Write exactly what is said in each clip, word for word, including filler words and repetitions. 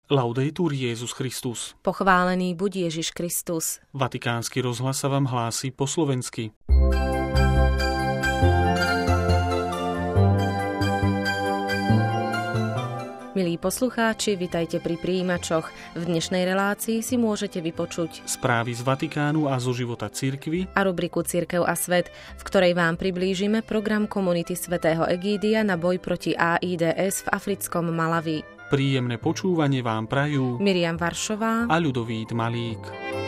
Laudetur Jesus Christus. Pochválený buď Ježiš Kristus. Vatikánsky rozhlas sa vám hlási po slovensky. Milí poslucháči, vitajte pri prijímačoch. V dnešnej relácii si môžete vypočuť správy z Vatikánu a zo života cirkvi a rubriku Cirkev a svet, v ktorej vám priblížime program komunity svätého Egídia na boj proti AIDS v africkom Malawi. Príjemné počúvanie vám prajú Miriam Varšová a Ľudovít Malík.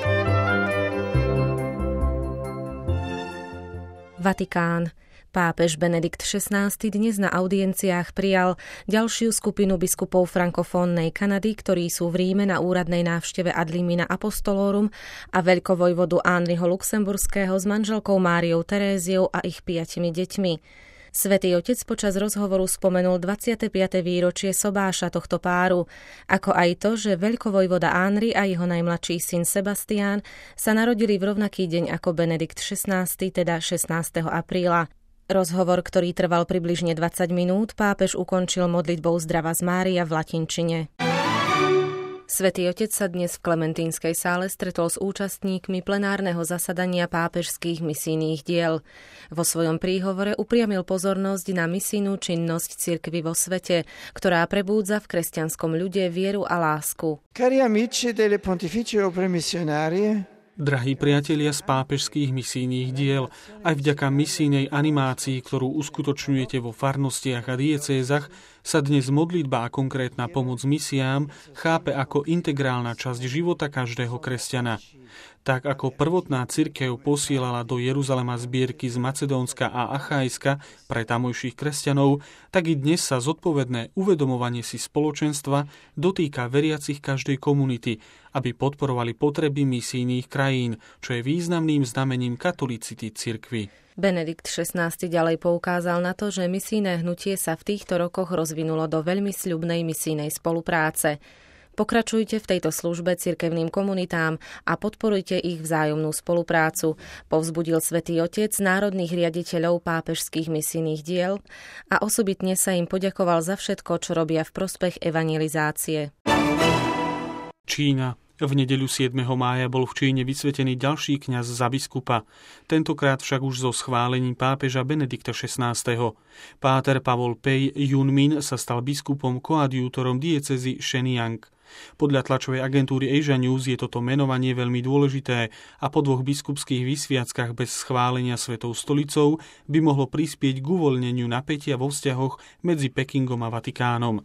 Vatikán. Pápež Benedikt šestnásty dnes na audienciách prijal ďalšiu skupinu biskupov frankofónnej Kanady, ktorí sú v Ríme na úradnej návšteve ad limina apostolorum, a veľkovojvodu Henriho Luxemburského s manželkou Máriou Teréziou a ich piatimi deťmi. Svätý Otec počas rozhovoru spomenul dvadsiate piate výročie sobáša tohto páru, ako aj to, že veľkovojvoda Henri a jeho najmladší syn Sebastián sa narodili v rovnaký deň ako Benedikt šestnásty, teda šestnásteho apríla. Rozhovor, ktorý trval približne dvadsať minút, pápež ukončil modlitbou Zdravás Mária v latinčine. Svätý Otec sa dnes v Klementínskej sále stretol s účastníkmi plenárneho zasadania pápežských misijných diel. Vo svojom príhovore upriamil pozornosť na misijnú činnosť cirkvi vo svete, ktorá prebúdza v kresťanskom ľude vieru a lásku. Cari amici delle Pontificie Opere Missionarie, drahí priatelia z pápežských misijných diel, aj vďaka misijnej animácii, ktorú uskutočňujete vo farnostiach a diecézach, sa dnes modlitba a konkrétna pomoc misiám chápe ako integrálna časť života každého kresťana. Tak ako prvotná cirkev posielala do Jeruzalema zbierky z Macedónska a Achajska pre tamojších kresťanov, tak i dnes sa zodpovedné uvedomovanie si spoločenstva dotýka veriacich každej komunity, aby podporovali potreby misijných krajín, čo je významným znamením katolicity cirkvi. Benedikt šestnásty ďalej poukázal na to, že misijné hnutie sa v týchto rokoch rozvinulo do veľmi sľubnej misijnej spolupráce. Pokračujte v tejto službe cirkevným komunitám a podporujte ich vzájomnú spoluprácu, povzbudil Svätý Otec národných riaditeľov pápežských misijných diel a osobitne sa im poďakoval za všetko, čo robia v prospech evangelizácie. Čína. V nedeľu siedmeho mája bol v Číne vysvetený ďalší kňaz za biskupa, tentokrát však už so schválením pápeža Benedikta šestnásteho. Páter Pavol Pei Junmin sa stal biskupom koadjútorom diecézy Shenyang. Podľa tlačovej agentúry Asia News je toto menovanie veľmi dôležité a po dvoch biskupských vysviackách bez schválenia Svetou stolicou by mohlo prispieť k uvoľneniu napätia vo vzťahoch medzi Pekingom a Vatikánom.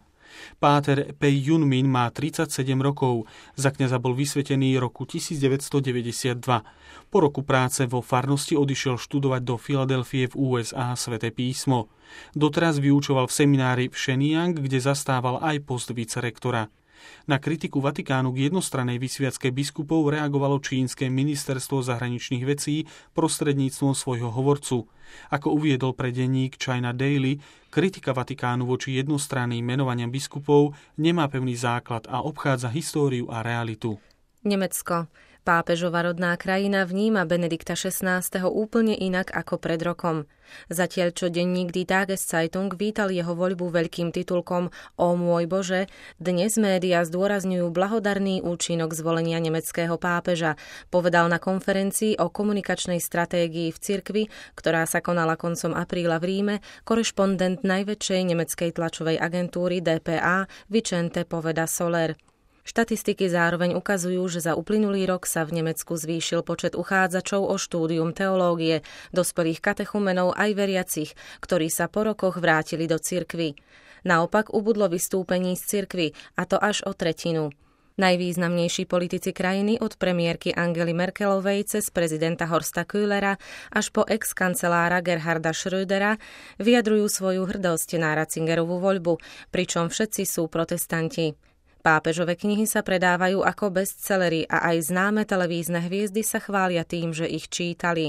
Páter Pei Junmin má tridsaťsedem rokov, za kňaza bol vysvetený roku devätnásťstodeväťdesiatdva. Po roku práce vo farnosti odišiel študovať do Filadelfie v ú es á Sväté písmo. Doteraz vyučoval v seminári v Shenyang, kde zastával aj post vicerektora. Na kritiku Vatikánu k jednostrannej vysviacke biskupov reagovalo čínske ministerstvo zahraničných vecí prostredníctvom svojho hovorcu. Ako uviedol pre denník China Daily, kritika Vatikánu voči jednostranným menovaniam biskupov nemá pevný základ a obchádza históriu a realitu. Nemecko. Pápežova rodná krajina vníma Benedikta šestnásteho úplne inak ako pred rokom. Zatiaľ, čo denník Die Tageszeitung vítal jeho voľbu veľkým titulkom O môj Bože, dnes médiá zdôrazňujú blahodarný účinok zvolenia nemeckého pápeža, povedal na konferencii o komunikačnej stratégii v cirkvi, ktorá sa konala koncom apríla v Ríme, korešpondent najväčšej nemeckej tlačovej agentúry dé pé á Vicente Poveda Soler. Štatistiky zároveň ukazujú, že za uplynulý rok sa v Nemecku zvýšil počet uchádzačov o štúdium teológie, dospelých katechumenov aj veriacich, ktorí sa po rokoch vrátili do cirkvi. Naopak ubudlo vystúpení z cirkvi, a to až o tretinu. Najvýznamnejší politici krajiny od premiérky Angely Merkelovej cez prezidenta Horsta Köhlera až po ex-kancelára Gerharda Schrödera vyjadrujú svoju hrdosť na Ratzingerovú voľbu, pričom všetci sú protestanti. Pápežove knihy sa predávajú ako bestsellery a aj známe televízne hviezdy sa chvália tým, že ich čítali.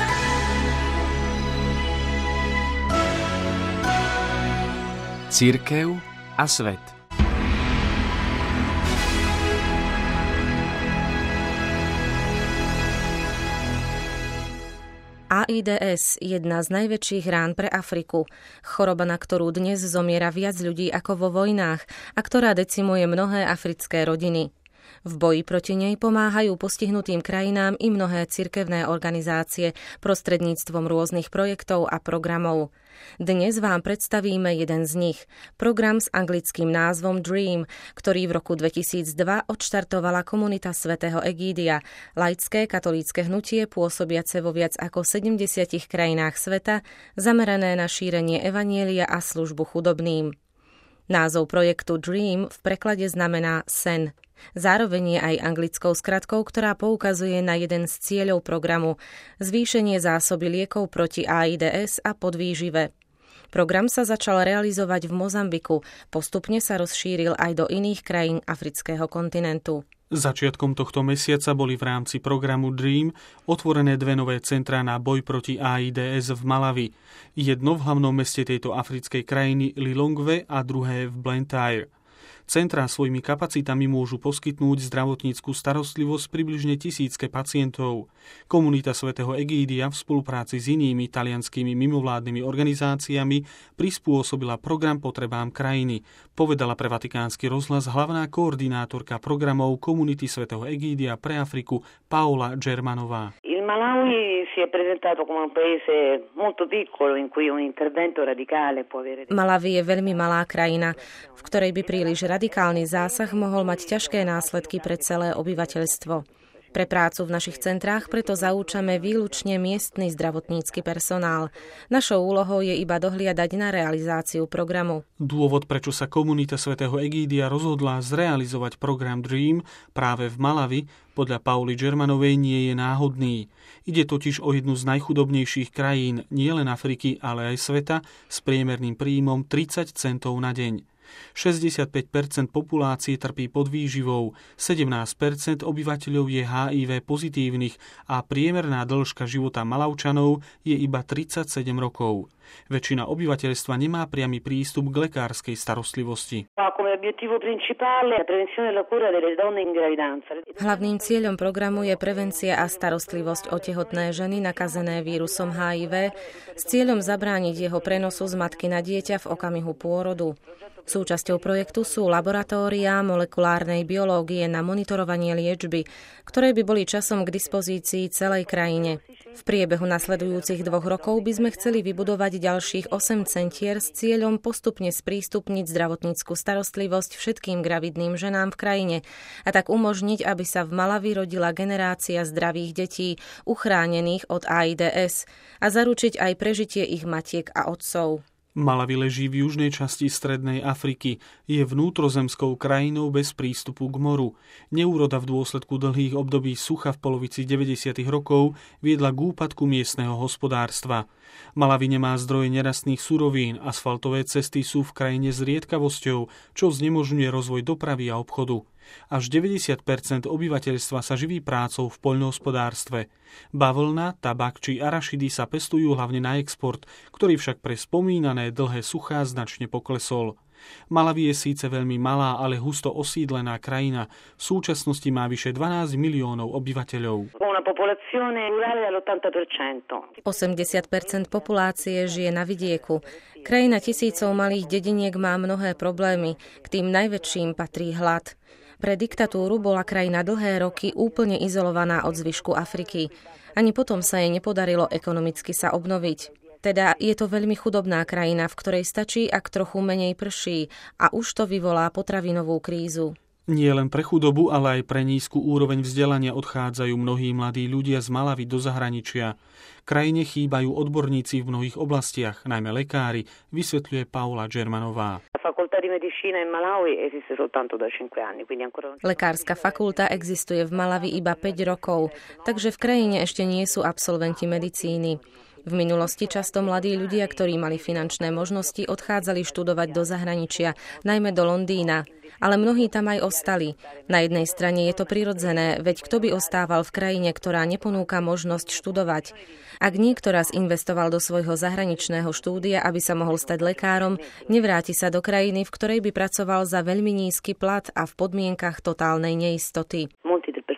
Cirkev a svet. á í dé es, jedna z najväčších rán pre Afriku. Choroba, na ktorú dnes zomiera viac ľudí ako vo vojnách a ktorá decimuje mnohé africké rodiny. V boji proti nej pomáhajú postihnutým krajinám i mnohé cirkevné organizácie prostredníctvom rôznych projektov a programov. Dnes vám predstavíme jeden z nich, program s anglickým názvom Dream, ktorý v roku dvetisícdva odštartovala komunita svätého Egídia, laické katolícke hnutie pôsobiace vo viac ako sedemdesiatich krajinách sveta, zamerané na šírenie evanjelia a službu chudobným. Názov projektu Dream v preklade znamená sen. Zároveň je aj anglickou skratkou, ktorá poukazuje na jeden z cieľov programu – zvýšenie zásoby liekov proti á í dé es a podvýžive. Program sa začal realizovať v Mozambiku, postupne sa rozšíril aj do iných krajín afrického kontinentu. Začiatkom tohto mesiaca boli v rámci programu Dream otvorené dve nové centrá na boj proti á í dé es v Malawi. Jedno v hlavnom meste tejto africkej krajiny Lilongwe a druhé v Blantyre. Centrá svojimi kapacitami môžu poskytnúť zdravotnícku starostlivosť približne tisícke pacientov. Komunita svätého Egídia v spolupráci s inými talianskými mimovládnymi organizáciami prispôsobila program potrebám krajiny, povedala pre Vatikánsky rozhlas hlavná koordinátorka programov komunity svätého Egídia pre Afriku Paola Germanová. Malawi si è presentato come un paese molto piccolo in cui un intervento radicale può avere. Malawi je veľmi malá krajina, v ktorej by príliš radikálny zásah mohol mať ťažké následky pre celé obyvateľstvo. Pre prácu v našich centrách preto zaúčame výlučne miestny zdravotnícky personál. Našou úlohou je iba dohliadať na realizáciu programu. Dôvod, prečo sa komunita svätého Egídia rozhodla zrealizovať program Dream práve v Malawi, podľa Pauly Germanovej nie je náhodný. Ide totiž o jednu z najchudobnejších krajín nielen Afriky, ale aj sveta s priemerným príjmom tridsať centov na deň. šesťdesiatpäť percent populácie trpí podvýživou, sedemnásť percent obyvateľov je há í vé pozitívnych a priemerná dĺžka života Malavčanov je iba tridsaťsedem rokov. Väčšina obyvateľstva nemá priamy prístup k lekárskej starostlivosti. Hlavným cieľom programu je prevencia a starostlivosť o tehotné ženy nakazené vírusom há í vé s cieľom zabrániť jeho prenosu z matky na dieťa v okamihu pôrodu. Súčasťou projektu sú laboratóriá molekulárnej biológie na monitorovanie liečby, ktoré by boli časom k dispozícii celej krajine. V priebehu nasledujúcich dvoch rokov by sme chceli vybudovať ďalších osem centier s cieľom postupne sprístupniť zdravotnícku starostlivosť všetkým gravidným ženám v krajine a tak umožniť, aby sa v Malawi rodila generácia zdravých detí, uchránených od á í dé es a zaručiť aj prežitie ich matiek a otcov. Malawi leží v južnej časti strednej Afriky. Je vnútrozemskou krajinou bez prístupu k moru. Neúroda v dôsledku dlhých období sucha v polovici deväťdesiatych rokov viedla k úpadku miestneho hospodárstva. Malawi nemá zdroje nerastných surovín, asfaltové cesty sú v krajine zriedkavosťou, čo znemožňuje rozvoj dopravy a obchodu. Až deväťdesiat percent obyvateľstva sa živí prácou v poľnohospodárstve. Bavlna, tabak či arašidy sa pestujú hlavne na export, ktorý však pre spomínané dlhé suchá značne poklesol. Malawi je síce veľmi malá, ale husto osídlená krajina. V súčasnosti má vyše dvanásť miliónov obyvateľov. osemdesiat percent populácie žije na vidieku. Krajina tisícov malých dediniek má mnohé problémy. K tým najväčším patrí hlad. Pre diktatúru bola krajina dlhé roky úplne izolovaná od zvyšku Afriky. Ani potom sa jej nepodarilo ekonomicky sa obnoviť. Teda je to veľmi chudobná krajina, v ktorej stačí, ak trochu menej prší a už to vyvolá potravinovú krízu. Nie len pre chudobu, ale aj pre nízku úroveň vzdelania odchádzajú mnohí mladí ľudia z Malawi do zahraničia. Krajine chýbajú odborníci v mnohých oblastiach, najmä lekári, vysvetľuje Paola Germanová. Lekárska fakulta existuje v Malawi iba päť rokov, takže v krajine ešte nie sú absolventi medicíny. V minulosti často mladí ľudia, ktorí mali finančné možnosti, odchádzali študovať do zahraničia, najmä do Londýna. Ale mnohí tam aj ostali. Na jednej strane je to prirodzené, veď kto by ostával v krajine, ktorá neponúka možnosť študovať. Ak niekto raz investoval do svojho zahraničného štúdia, aby sa mohol stať lekárom, nevráti sa do krajiny, v ktorej by pracoval za veľmi nízky plat a v podmienkach totálnej neistoty.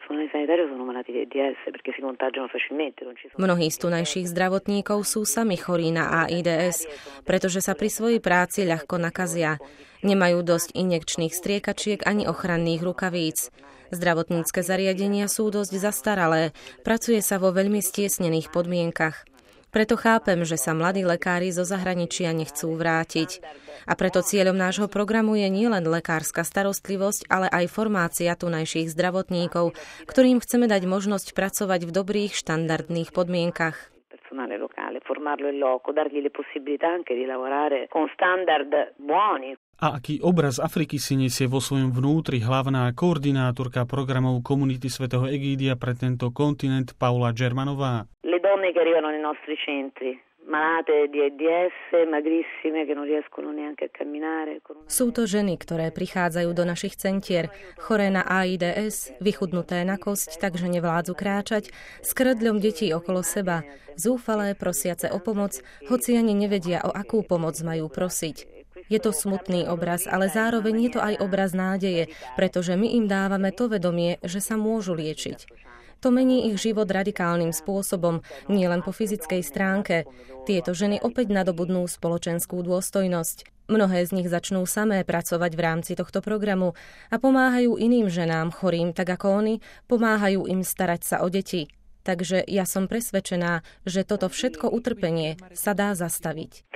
sanitario sono malati di AIDS perché si contagiano facilmente. Mnohí z tunajších zdravotníkov sú sami chorí na AIDS, pretože sa pri svojej práci ľahko nakazia. Nemajú dosť injekčných striekačiek ani ochranných rukavíc. Zdravotnícke zariadenia sú dosť zastaralé, pracuje sa vo veľmi stiesnených podmienkach. Preto chápem, že sa mladí lekári zo zahraničia nechcú vrátiť. A preto cieľom nášho programu je nielen lekárska starostlivosť, ale aj formácia tunajších zdravotníkov, ktorým chceme dať možnosť pracovať v dobrých štandardných podmienkach. Personale locale, formarlo in loco, dargli le possibilità anche di lavorare con standard buoni. A aký obraz Afriky si nesie vo svojom vnútri hlavná koordinátorka programov Komunity svätého Egídia pre tento kontinent Paula Germanová? Le donne che arrivano nei nostri centri, malate di AIDS, magrissime che non riescono neanche a camminare. Sú to ženy, ktoré prichádzajú do našich centier, choré na AIDS, vychudnuté na kosť, takže nevládzu kráčať, s krdľom detí okolo seba, zúfalé, prosiace o pomoc, hoci ani nevedia, o akú pomoc majú prosiť. Je to smutný obraz, ale zároveň je to aj obraz nádeje, pretože my im dávame to vedomie, že sa môžu liečiť. To mení ich život radikálnym spôsobom, nielen po fyzickej stránke. Tieto ženy opäť nadobudnú spoločenskú dôstojnosť. Mnohé z nich začnú samé pracovať v rámci tohto programu a pomáhajú iným ženám chorým, tak ako oni, pomáhajú im starať sa o deti. Takže ja som presvedčená, že toto všetko utrpenie sa dá zastaviť.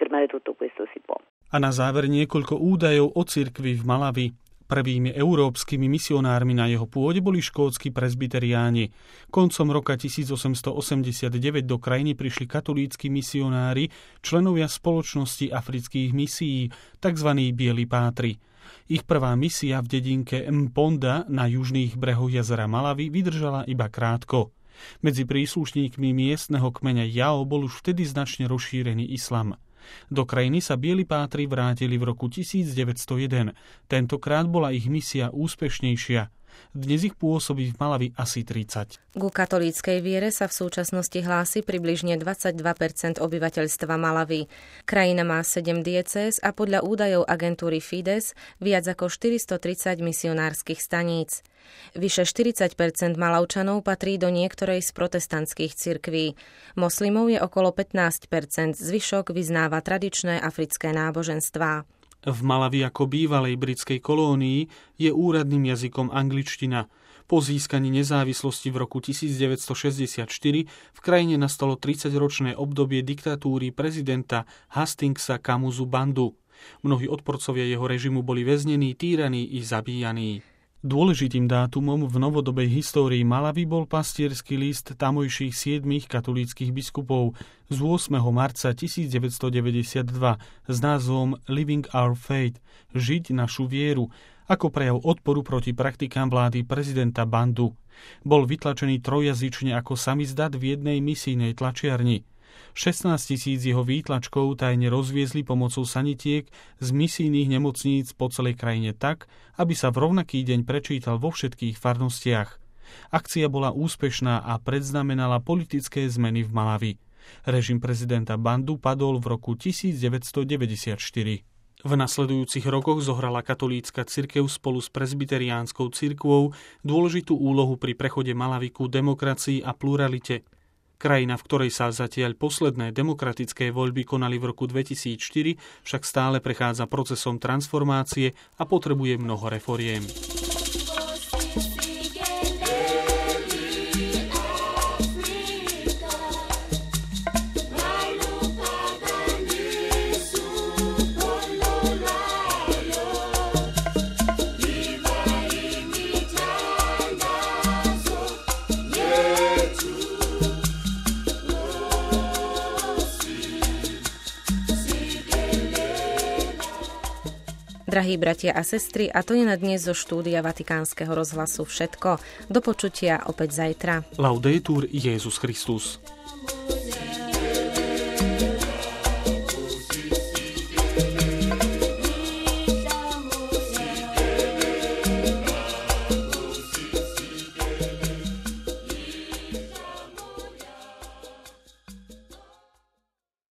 A na záver niekoľko údajov o cirkvi v Malawi. Prvými európskymi misionármi na jeho pôde boli škótski presbyteriáni. Koncom roka tisícosemstoosemdesiatdeväť do krajiny prišli katolícki misionári, členovia spoločnosti afrických misií, tzv. Bieli pátri. Ich prvá misia v dedinke Mponda na južných brehoch jazera Malawi vydržala iba krátko. Medzi príslušníkmi miestneho kmeňa Jao bol už vtedy značne rozšírený islam. Do krajiny sa Bieli pátri vrátili v roku tisícdeväťstojeden. Tentokrát bola ich misia úspešnejšia. Dnes ich pôsobí v Malawi asi tridsať. Ku katolíckej viere sa v súčasnosti hlási približne dvadsaťdva percent obyvateľstva Malawi. Krajina má sedem diecéz a podľa údajov agentúry Fides viac ako štyristotridsať misionárskych staníc. Vyše štyridsať percent Malavčanov patrí do niektorej z protestantských cirkví. Moslimov je okolo pätnásť percent, zvyšok vyznáva tradičné africké náboženstvá. V Malawi ako bývalej britskej kolónii je úradným jazykom angličtina. Po získaní nezávislosti v roku tisícdeväťstošesťdesiatštyri v krajine nastalo tridsaťročné obdobie diktatúry prezidenta Hastingsa Kamuzu Bandu. Mnohí odporcovia jeho režimu boli väznení, týraní i zabíjaní. Dôležitým dátumom v novodobej histórii Malawi bol pastiersky list tamojších siedmich katolíckych biskupov z ôsmeho marca tisícdeväťstodeväťdesiatdva s názvom Living Our Faith, žiť našu vieru, ako prejav odporu proti praktikám vlády prezidenta Bandu. Bol vytlačený trojjazyčne ako samizdat v jednej misijnej tlačiarni. šestnásť tisíc jeho výtlačkov tajne rozviezli pomocou sanitiek z misijných nemocníc po celej krajine tak, aby sa v rovnaký deň prečítal vo všetkých farnostiach. Akcia bola úspešná a predznamenala politické zmeny v Malawi. Režim prezidenta Bandu padol v roku tisícdeväťstodeväťdesiatštyri. V nasledujúcich rokoch zohrala katolícka cirkev spolu s presbyteriánskou cirkvou dôležitú úlohu pri prechode Malawi ku demokracii a pluralite. Krajina, v ktorej sa zatiaľ posledné demokratické voľby konali v roku dvetisícštyri, však stále prechádza procesom transformácie a potrebuje mnoho reforiem. Drahí bratia a sestry, a to je na dnes zo štúdia Vatikánskeho rozhlasu všetko. Do počutia opäť zajtra. Laudetur Jesus Christus.